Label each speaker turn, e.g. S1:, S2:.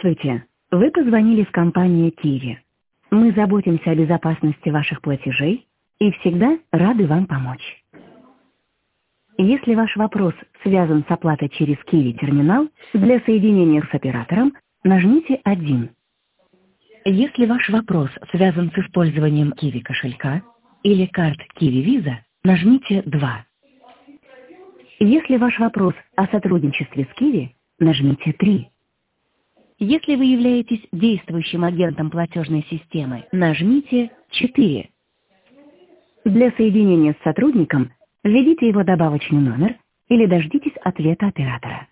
S1: Здравствуйте! Вы позвонили в компанию Kiwi. Мы заботимся о безопасности ваших платежей и всегда рады вам помочь. Если ваш вопрос связан с оплатой через Kiwi терминал, для соединения с оператором нажмите 1. Если ваш вопрос связан с использованием Kiwi кошелька или карт Kiwi Visa, нажмите 2. Если ваш вопрос о сотрудничестве с Kiwi, нажмите 3. Если вы являетесь действующим агентом платежной системы, нажмите 4. Для соединения с сотрудником введите его добавочный номер или дождитесь ответа оператора.